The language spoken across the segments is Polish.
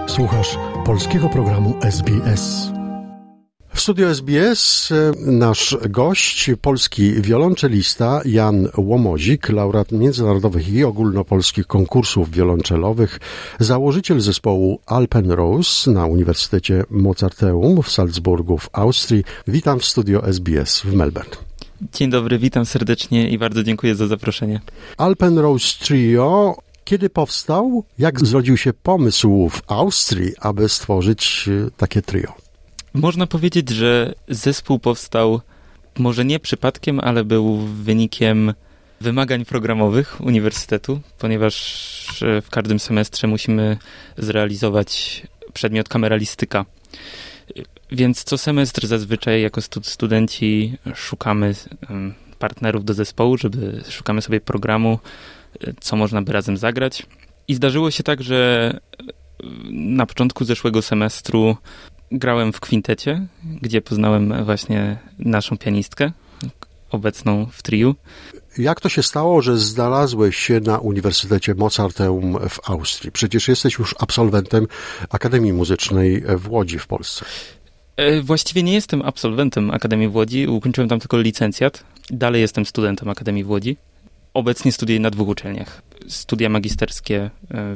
Słuchasz polskiego programu SBS. W studiu SBS nasz gość, polski wiolonczelista Jan Łomozik, laureat międzynarodowych i ogólnopolskich konkursów wiolonczelowych, założyciel zespołu Alpenrose na Uniwersytecie Mozarteum w Salzburgu w Austrii. Witam w studio SBS w Melbourne. Dzień dobry, witam serdecznie i bardzo dziękuję za zaproszenie. Alpenrose Trio. Kiedy powstał? Jak zrodził się pomysł w Austrii, aby stworzyć takie trio? Można powiedzieć, że zespół powstał może nie przypadkiem, ale był wynikiem wymagań programowych uniwersytetu, ponieważ w każdym semestrze musimy zrealizować przedmiot kameralistyka. Więc co semestr zazwyczaj jako studenci szukamy partnerów do zespołu, szukamy sobie programu, co można by razem zagrać. I zdarzyło się tak, że na początku zeszłego semestru grałem w kwintecie, gdzie poznałem właśnie naszą pianistkę, obecną w triu. Jak to się stało, że znalazłeś się na Uniwersytecie Mozarteum w Austrii? Przecież jesteś już absolwentem Akademii Muzycznej w Łodzi w Polsce. Właściwie nie jestem absolwentem Akademii w Łodzi, ukończyłem tam tylko licencjat. Dalej jestem studentem Akademii w Łodzi. Obecnie studiuję na 2 uczelniach. Studia magisterskie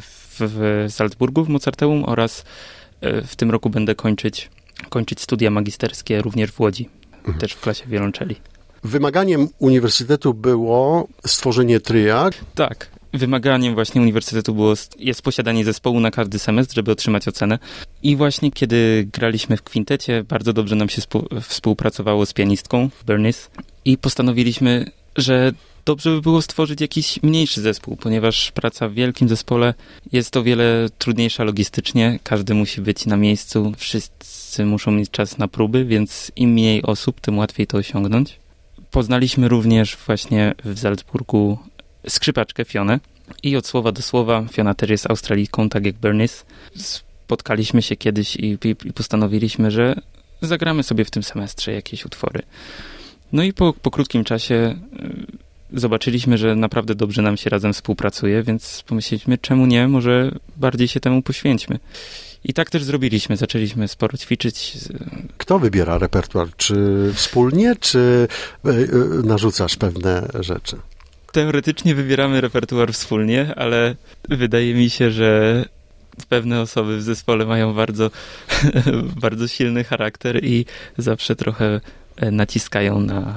w Salzburgu w Mozarteum oraz w tym roku będę kończyć studia magisterskie również w Łodzi, też w klasie wiolonczeli. Wymaganiem uniwersytetu było stworzenie tria? Tak. Wymaganiem właśnie uniwersytetu jest posiadanie zespołu na każdy semestr, żeby otrzymać ocenę. I właśnie kiedy graliśmy w kwintecie, bardzo dobrze nam się współpracowało z pianistką Bernice i postanowiliśmy, że dobrze by było stworzyć jakiś mniejszy zespół, ponieważ praca w wielkim zespole jest o wiele trudniejsza logistycznie. Każdy musi być na miejscu, wszyscy muszą mieć czas na próby, więc im mniej osób, tym łatwiej to osiągnąć. Poznaliśmy również właśnie w Salzburgu skrzypaczkę Fionę i od słowa do słowa, Fiona też jest Australijką, tak jak Bernice. Spotkaliśmy się kiedyś i postanowiliśmy, że zagramy sobie w tym semestrze jakieś utwory. No i po krótkim czasie zobaczyliśmy, że naprawdę dobrze nam się razem współpracuje, więc pomyśleliśmy, czemu nie, może bardziej się temu poświęćmy. I tak też zrobiliśmy, zaczęliśmy sporo ćwiczyć. Kto wybiera repertuar? Czy wspólnie, czy narzucasz pewne rzeczy? Teoretycznie wybieramy repertuar wspólnie, ale wydaje mi się, że pewne osoby w zespole mają bardzo, bardzo silny charakter i zawsze trochę naciskają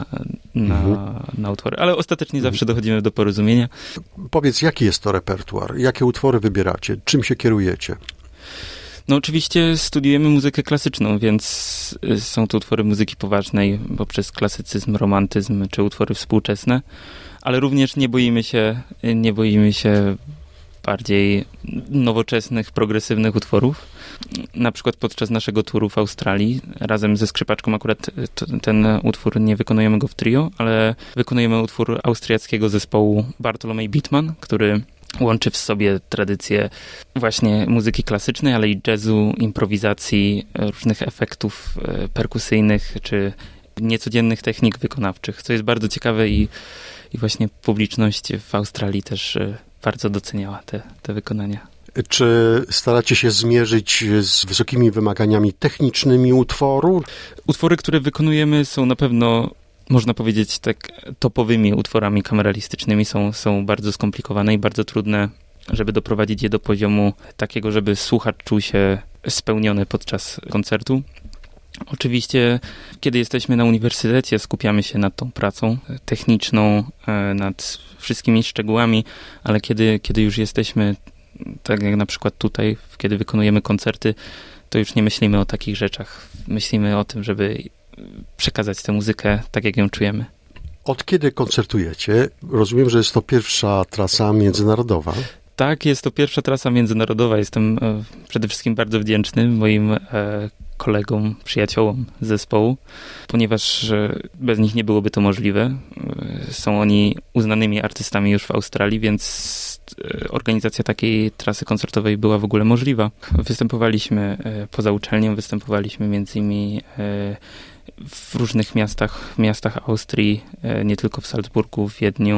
na utwory. Ale ostatecznie zawsze dochodzimy do porozumienia. Powiedz, jaki jest to repertuar? Jakie utwory wybieracie? Czym się kierujecie? No oczywiście studiujemy muzykę klasyczną, więc są to utwory muzyki poważnej poprzez klasycyzm, romantyzm czy utwory współczesne, ale również nie boimy się bardziej nowoczesnych, progresywnych utworów. Na przykład podczas naszego turu w Australii razem ze skrzypaczką akurat ten utwór nie wykonujemy go w trio, ale wykonujemy utwór austriackiego zespołu Bartolomej Bittmann, który łączy w sobie tradycję właśnie muzyki klasycznej, ale i jazzu, improwizacji, różnych efektów perkusyjnych czy niecodziennych technik wykonawczych, co jest bardzo ciekawe i właśnie publiczność w Australii też bardzo doceniała te wykonania. Czy staracie się zmierzyć z wysokimi wymaganiami technicznymi utworu? Utwory, które wykonujemy, są na pewno, można powiedzieć, tak topowymi utworami kameralistycznymi. Są bardzo skomplikowane i bardzo trudne, żeby doprowadzić je do poziomu takiego, żeby słuchacz czuł się spełniony podczas koncertu. Oczywiście, kiedy jesteśmy na uniwersytecie, skupiamy się nad tą pracą techniczną, nad wszystkimi szczegółami, ale kiedy już jesteśmy, tak jak na przykład tutaj, kiedy wykonujemy koncerty, to już nie myślimy o takich rzeczach. Myślimy o tym, żeby przekazać tę muzykę tak, jak ją czujemy. Od kiedy koncertujecie? Rozumiem, że jest to pierwsza trasa międzynarodowa. Tak, jest to pierwsza trasa międzynarodowa. Jestem przede wszystkim bardzo wdzięczny moim kolegom, przyjaciołom z zespołu, ponieważ bez nich nie byłoby to możliwe. Są oni uznanymi artystami już w Australii, więc organizacja takiej trasy koncertowej była w ogóle możliwa. Występowaliśmy poza uczelnią, występowaliśmy między innymi w różnych miastach Austrii, nie tylko w Salzburgu, w Wiedniu,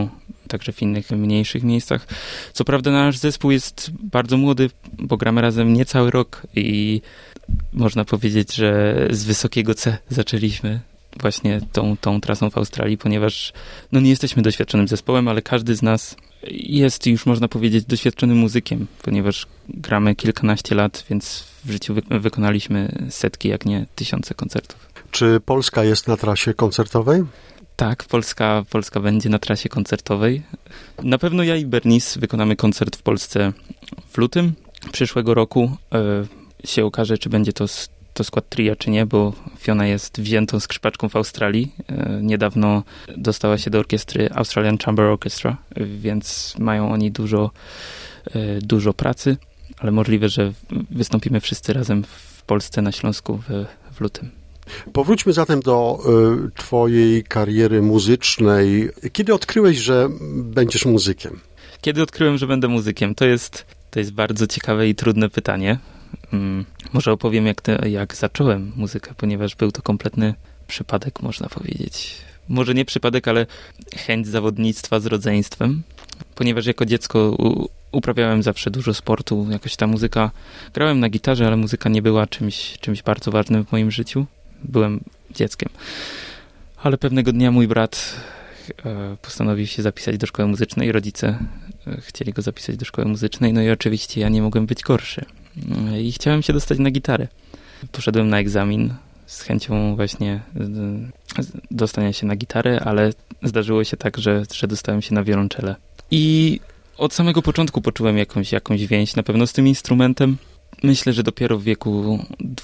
także w innych mniejszych miejscach. Co prawda nasz zespół jest bardzo młody, bo gramy razem niecały rok i można powiedzieć, że z wysokiego C zaczęliśmy właśnie tą trasą w Australii, ponieważ nie jesteśmy doświadczonym zespołem, ale każdy z nas jest już, można powiedzieć, doświadczonym muzykiem, ponieważ gramy kilkanaście lat, więc w życiu wykonaliśmy setki, jak nie tysiące koncertów. Czy Polska jest na trasie koncertowej? Tak, Polska będzie na trasie koncertowej. Na pewno ja i Bernice wykonamy koncert w Polsce w lutym przyszłego roku. Się okaże, czy będzie to skład tria, czy nie, bo Fiona jest wziętą skrzypaczką w Australii. Niedawno dostała się do orkiestry Australian Chamber Orchestra, więc mają oni dużo pracy, ale możliwe, że wystąpimy wszyscy razem w Polsce, na Śląsku w lutym. Powróćmy zatem do twojej kariery muzycznej. Kiedy odkryłeś, że będziesz muzykiem? Kiedy odkryłem, że będę muzykiem? To jest bardzo ciekawe i trudne pytanie. Może opowiem, jak zacząłem muzykę, ponieważ był to kompletny przypadek, można powiedzieć. Może nie przypadek, ale chęć zawodnictwa z rodzeństwem, ponieważ jako dziecko uprawiałem zawsze dużo sportu, jakoś ta muzyka, grałem na gitarze, ale muzyka nie była czymś bardzo ważnym w moim życiu. Byłem dzieckiem. Ale pewnego dnia mój brat postanowił się zapisać do szkoły muzycznej. Rodzice chcieli go zapisać do szkoły muzycznej, no i oczywiście ja nie mogłem być gorszy. I chciałem się dostać na gitarę. Poszedłem na egzamin z chęcią właśnie dostania się na gitarę, ale zdarzyło się tak, że dostałem się na wiolonczelę. I od samego początku poczułem jakąś więź na pewno z tym instrumentem. Myślę, że dopiero w wieku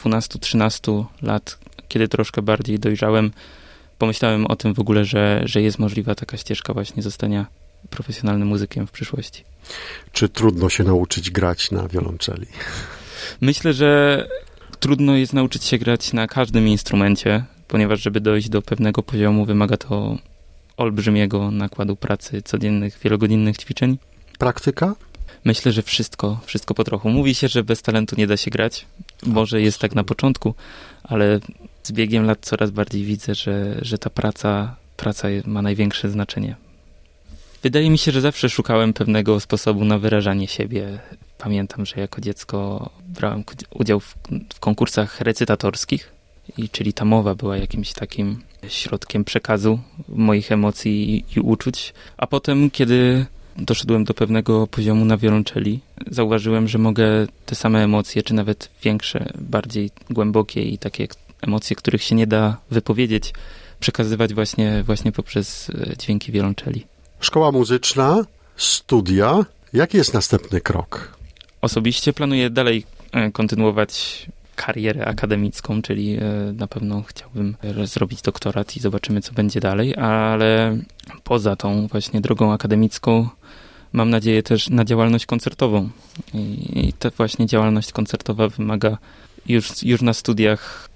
12-13 lat, kiedy troszkę bardziej dojrzałem, pomyślałem o tym w ogóle, że jest możliwa taka ścieżka właśnie zostania profesjonalnym muzykiem w przyszłości. Czy trudno się nauczyć grać na wiolonczeli? Myślę, że trudno jest nauczyć się grać na każdym instrumencie, ponieważ żeby dojść do pewnego poziomu, wymaga to olbrzymiego nakładu pracy, codziennych, wielogodzinnych ćwiczeń. Praktyka? Myślę, że wszystko po trochu. Mówi się, że bez talentu nie da się grać. Może jest tak na początku, ale z biegiem lat coraz bardziej widzę, że ta praca ma największe znaczenie. Wydaje mi się, że zawsze szukałem pewnego sposobu na wyrażanie siebie. Pamiętam, że jako dziecko brałem udział w konkursach recytatorskich, czyli ta mowa była jakimś takim środkiem przekazu moich emocji i uczuć. A potem, kiedy doszedłem do pewnego poziomu na wiolonczeli, zauważyłem, że mogę te same emocje, czy nawet większe, bardziej głębokie i takie emocje, których się nie da wypowiedzieć, przekazywać właśnie poprzez dźwięki wiolonczeli. Szkoła muzyczna, studia. Jaki jest następny krok? Osobiście planuję dalej kontynuować karierę akademicką, czyli na pewno chciałbym zrobić doktorat i zobaczymy, co będzie dalej, ale poza tą właśnie drogą akademicką mam nadzieję też na działalność koncertową. I ta właśnie działalność koncertowa wymaga już na studiach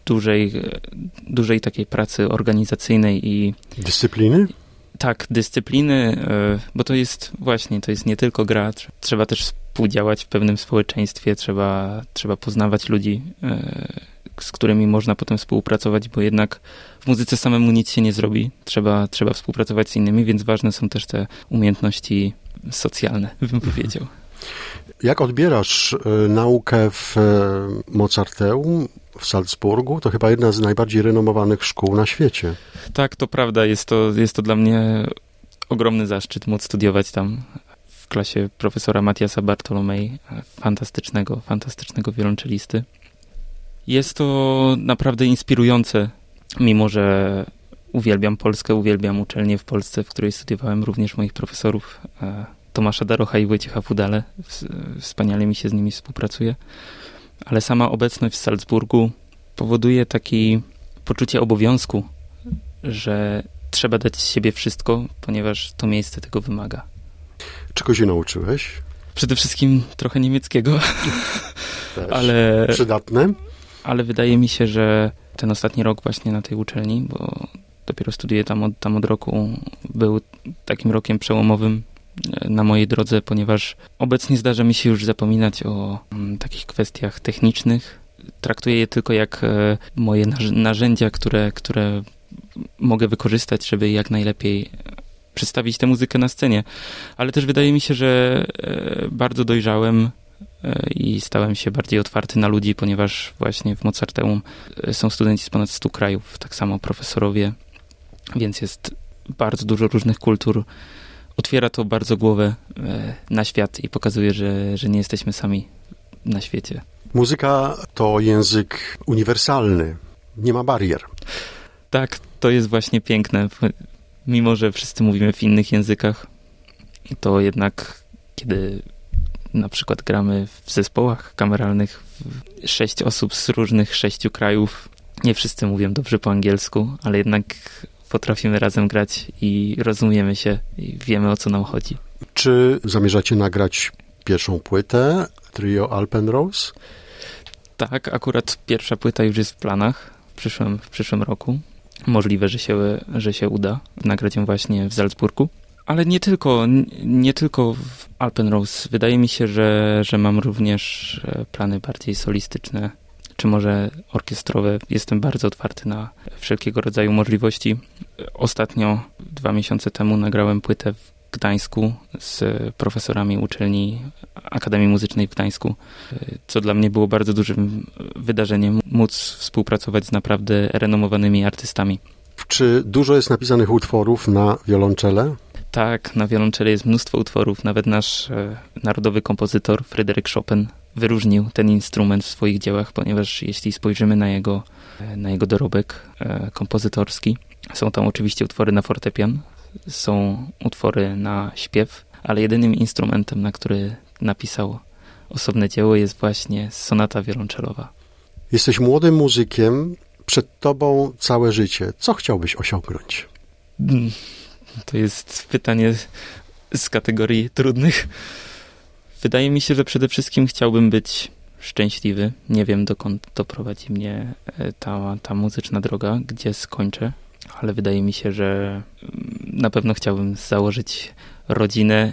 dużej takiej pracy organizacyjnej i... Dyscypliny? Tak, dyscypliny, bo to jest nie tylko gra. Trzeba też współdziałać w pewnym społeczeństwie, trzeba poznawać ludzi, z którymi można potem współpracować, bo jednak w muzyce samemu nic się nie zrobi. Trzeba współpracować z innymi, więc ważne są też te umiejętności socjalne, bym powiedział. Jak odbierasz naukę w Mozarteum w Salzburgu? To chyba jedna z najbardziej renomowanych szkół na świecie. Tak, to prawda. Jest to dla mnie ogromny zaszczyt móc studiować tam w klasie profesora Mattiasa Bartolomei, fantastycznego wiolonczelisty. Jest to naprawdę inspirujące, mimo że uwielbiam Polskę, uwielbiam uczelnię w Polsce, w której studiowałem również moich profesorów Tomasza Darocha i Wojciecha Fudale. Wspaniale mi się z nimi współpracuje. Ale sama obecność w Salzburgu powoduje takie poczucie obowiązku, że trzeba dać z siebie wszystko, ponieważ to miejsce tego wymaga. Czego się nauczyłeś? Przede wszystkim trochę niemieckiego. Też ale przydatne? Ale wydaje mi się, że ten ostatni rok właśnie na tej uczelni, bo dopiero studiuję tam od roku, był takim rokiem przełomowym na mojej drodze, ponieważ obecnie zdarza mi się już zapominać o takich kwestiach technicznych. Traktuję je tylko jak moje narzędzia, które mogę wykorzystać, żeby jak najlepiej przedstawić tę muzykę na scenie. Ale też wydaje mi się, że bardzo dojrzałem i stałem się bardziej otwarty na ludzi, ponieważ właśnie w Mozarteum są studenci z ponad 100 krajów, tak samo profesorowie, więc jest bardzo dużo różnych kultur. Otwiera to bardzo głowę na świat i pokazuje, że nie jesteśmy sami na świecie. Muzyka to język uniwersalny, nie ma barier. Tak, to jest właśnie piękne. Mimo że wszyscy mówimy w innych językach, to jednak kiedy na przykład gramy w zespołach kameralnych 6 osób z różnych 6 krajów, nie wszyscy mówią dobrze po angielsku, ale jednak potrafimy razem grać i rozumiemy się i wiemy, o co nam chodzi. Czy zamierzacie nagrać pierwszą płytę Trio Alpenrose? Tak, akurat pierwsza płyta już jest w planach w przyszłym roku. Możliwe, że się uda nagrać ją właśnie w Salzburgu. Ale nie tylko w Alpenrose. Wydaje mi się, że mam również plany bardziej solistyczne, czy może orkiestrowe. Jestem bardzo otwarty na wszelkiego rodzaju możliwości. Ostatnio, 2 miesiące temu, nagrałem płytę w Gdańsku z profesorami uczelni Akademii Muzycznej w Gdańsku, co dla mnie było bardzo dużym wydarzeniem, móc współpracować z naprawdę renomowanymi artystami. Czy dużo jest napisanych utworów na wiolonczelę? Tak, na wiolonczeli jest mnóstwo utworów. Nawet nasz narodowy kompozytor Fryderyk Chopin wyróżnił ten instrument w swoich dziełach, ponieważ jeśli spojrzymy na jego dorobek kompozytorski, są tam oczywiście utwory na fortepian, są utwory na śpiew, ale jedynym instrumentem, na który napisał osobne dzieło, jest właśnie sonata wiolonczelowa. Jesteś młodym muzykiem, przed tobą całe życie. Co chciałbyś osiągnąć? To jest pytanie z kategorii trudnych. Wydaje mi się, że przede wszystkim chciałbym być szczęśliwy. Nie wiem, dokąd doprowadzi mnie ta muzyczna droga, gdzie skończę, ale wydaje mi się, że na pewno chciałbym założyć rodzinę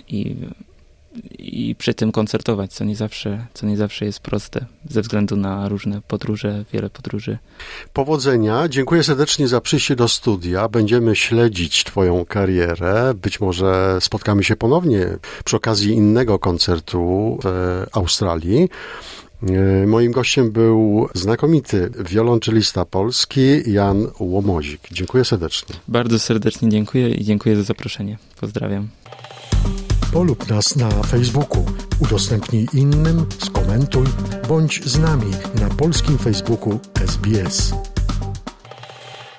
i przy tym koncertować, co nie zawsze jest proste, ze względu na różne podróże, wiele podróży. Powodzenia. Dziękuję serdecznie za przyjście do studia. Będziemy śledzić twoją karierę. Być może spotkamy się ponownie przy okazji innego koncertu w Australii. Moim gościem był znakomity wiolonczelista polski Jan Łomozik. Dziękuję serdecznie. Bardzo serdecznie dziękuję i dziękuję za zaproszenie. Pozdrawiam. Polub nas na Facebooku, udostępnij innym, skomentuj, bądź z nami na polskim Facebooku SBS.